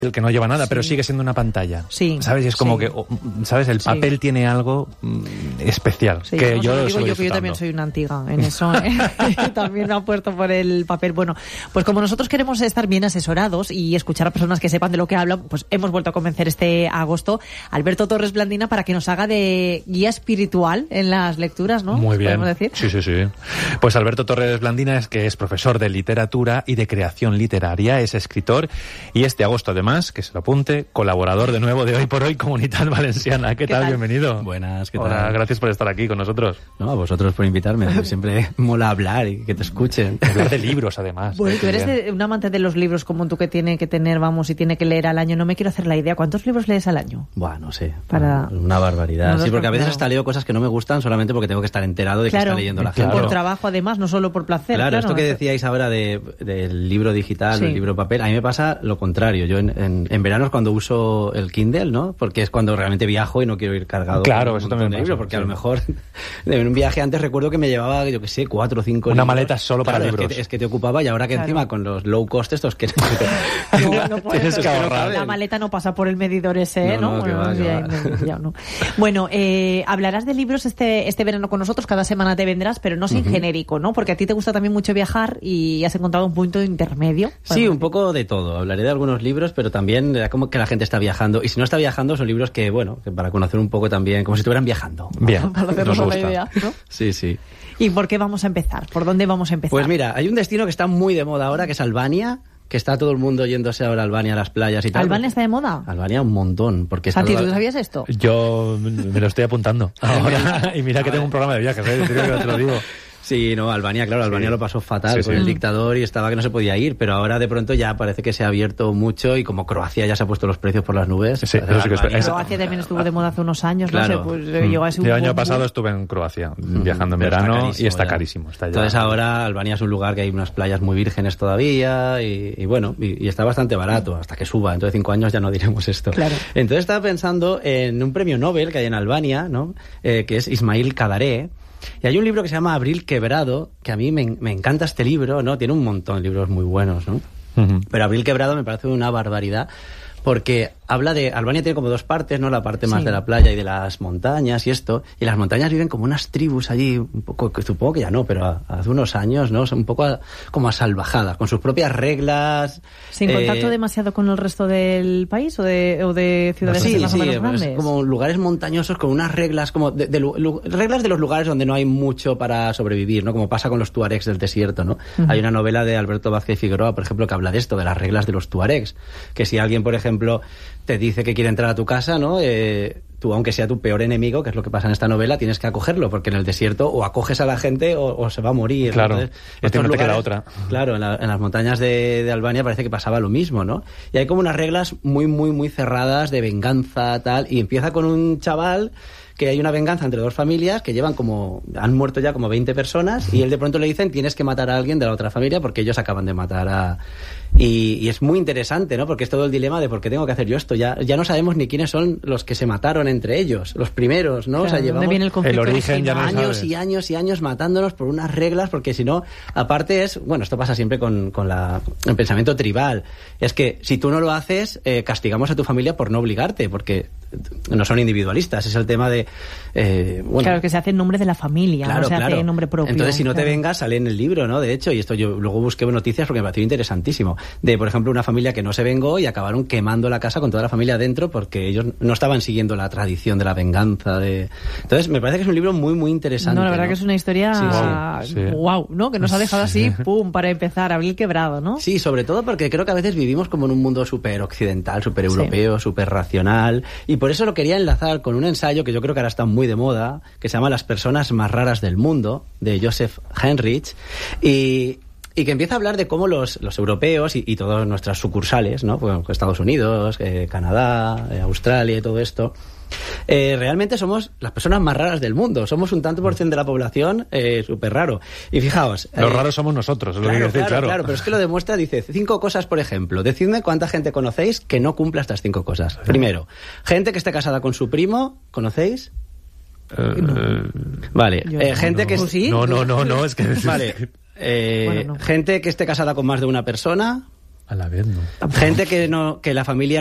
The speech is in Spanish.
el que no lleva nada, pero sigue siendo una pantalla. Sí. ¿Sabes? Y es como que, ¿sabes? El papel tiene algo especial. Sí, que yo digo yo que yo también soy una antiga en eso, ¿eh? También me apuesto por el papel. Bueno, pues como nosotros queremos estar bien asesorados y escuchar a personas que sepan de lo que hablan, pues hemos vuelto a convencer este agosto a Alberto Torres Blandina para que nos haga de guía espiritual en las lecturas, ¿no? Muy bien. ¿Podemos decir? Sí. Pues Alberto Torres Blandina es profesor de literatura y de creación literaria, es escritor y este agosto además, que se lo apunte, colaborador de nuevo de Hoy por Hoy, Comunitat Valenciana. ¿Qué tal? Bienvenido. Buenas, ¿qué tal? Hola, gracias por estar aquí con nosotros. No, a vosotros por invitarme. Siempre mola hablar y que te escuchen. Hablar de libros, además. Bueno, tú eres un amante de los libros como tú, que tiene que tener, y tiene que leer al año. No me quiero hacer la idea. ¿Cuántos libros lees al año? Bueno, no sé. Para... Una barbaridad. No, sí, porque a veces hasta leo cosas que no me gustan solamente porque tengo que estar enterado de que está leyendo la gente. Por trabajo, además, no solo por placer. Claro, esto que decíais ahora del libro digital, del libro papel, a mí me pasa lo contrario. Yo en verano es cuando uso el Kindle, ¿no? Porque es cuando realmente viajo y no quiero ir cargado. Claro, eso también libros, porque a lo mejor en un viaje antes recuerdo que me llevaba, yo qué sé, 4 o 5 libros. Una maleta solo para libros. Es que te ocupaba, y ahora que encima con los low cost estos que no tienes que ahorrar. La maleta no pasa por el medidor ese, ¿no? Bueno, hablarás de libros este verano con nosotros, cada semana te vendrás, pero no sin genérico, ¿no? Porque a ti te gusta también mucho viajar y has encontrado un punto intermedio. Sí, un poco de todo. Hablaré de algunos libros, pero también como que la gente está viajando. Y si no está viajando, son libros que para conocer un poco también, como si estuvieran viajando. Bien, para hacernos una idea, ¿no? Sí. ¿Y por qué vamos a empezar? ¿Por dónde vamos a empezar? Pues mira, hay un destino que está muy de moda ahora, que es Albania, que está todo el mundo yéndose ahora a Albania, a las playas y tal. ¿Albania está de moda? Albania un montón. Porque ¿A ti tú sabías esto? Yo me lo estoy apuntando ahora. Y mira que tengo un programa de viajes, ¿eh? Te lo digo. Sí, no, Albania, claro, Albania lo pasó fatal con el dictador y estaba que no se podía ir, pero ahora de pronto ya parece que se ha abierto mucho y como Croacia ya se ha puesto los precios por las nubes. Sí, Croacia también estuvo de moda hace unos años, claro. No sé, pues llegó a ser el año pasado estuve en Croacia viajando en verano y está carísimo. Está ya... Entonces ahora Albania es un lugar que hay unas playas muy vírgenes todavía y bueno, y está bastante barato hasta que suba. Entonces 5 años ya no diremos esto. Claro. Entonces estaba pensando en un premio Nobel que hay en Albania, ¿no? Que es Ismail Kadaré. Y hay un libro que se llama Abril Quebrado, que a mí me encanta este libro, ¿no? Tiene un montón de libros muy buenos, ¿no? Pero Abril Quebrado me parece una barbaridad, porque habla de... Albania tiene como 2 partes, ¿no? La parte más de la playa y de las montañas y esto. Y las montañas viven como unas tribus allí, un poco, que supongo que ya no, pero hace unos años, ¿no? Son un poco como asalvajadas, con sus propias reglas. ¿Sin contacto demasiado con el resto del país o de ciudades más o menos grandes? Sí, como lugares montañosos con unas reglas, como reglas de los lugares donde no hay mucho para sobrevivir, ¿no? Como pasa con los tuaregs del desierto, ¿no? Hay una novela de Alberto Vázquez Figueroa, por ejemplo, que habla de esto, de las reglas de los tuaregs. Que si alguien, por ejemplo, te dice que quiere entrar a tu casa, ¿no? Tú, aunque sea tu peor enemigo, que es lo que pasa en esta novela, tienes que acogerlo, porque en el desierto o acoges a la gente o se va a morir. Claro, entonces, no te queda otra. Claro, en las montañas de Albania parece que pasaba lo mismo, ¿no? Y hay como unas reglas muy, muy, muy cerradas de venganza, tal, y empieza con un chaval que hay una venganza entre 2 familias que han muerto ya como 20 personas y él de pronto le dicen tienes que matar a alguien de la otra familia porque ellos acaban de matar a... Y es muy interesante, ¿no? Porque es todo el dilema de por qué tengo que hacer yo esto. Ya no sabemos ni quiénes son los que se mataron entre ellos, los primeros, ¿no? Claro, o sea, llevamos viene el origen ya no años sabes. y años y años matándonos por unas reglas, porque si no, aparte esto pasa siempre con el pensamiento tribal. Es que si tú no lo haces, castigamos a tu familia por no obligarte, porque no son individualistas. Es el tema de... claro, que se hace en nombre de la familia, no se hace en nombre propio. Entonces, si no te vengas, sale en el libro, ¿no? De hecho, y esto yo luego busqué noticias porque me pareció interesantísimo. De, por ejemplo, una familia que no se vengó y acabaron quemando la casa con toda la familia dentro porque ellos no estaban siguiendo la tradición de la venganza. Entonces, me parece que es un libro muy, muy interesante. No, la verdad que es una historia wow, ¿no? Que nos ha dejado así, pum, para empezar, Abril Quebrado, ¿no? Sí, sobre todo porque creo que a veces vivimos como en un mundo súper occidental, súper europeo, súper racional, y por eso lo quería enlazar con un ensayo que yo creo que ahora está muy de moda, que se llama Las personas más raras del mundo, de Joseph Henrich, y que empieza a hablar de cómo los europeos y todas nuestras sucursales, ¿no? Pues Estados Unidos, Canadá, Australia y todo esto, realmente somos las personas más raras del mundo. Somos un tanto por ciento de la población súper raro. Y fijaos... Los raros somos nosotros, es lo que quiero decir, claro, pero es que lo demuestra, dice 5 cosas, por ejemplo. Decidme cuánta gente conocéis que no cumpla estas 5 cosas. Primero, gente que esté casada con su primo, ¿conocéis? Vale, gente que... ¿Sí? No, es que... Vale, gente que esté casada con más de una persona. A la vez, ¿no? Gente que la familia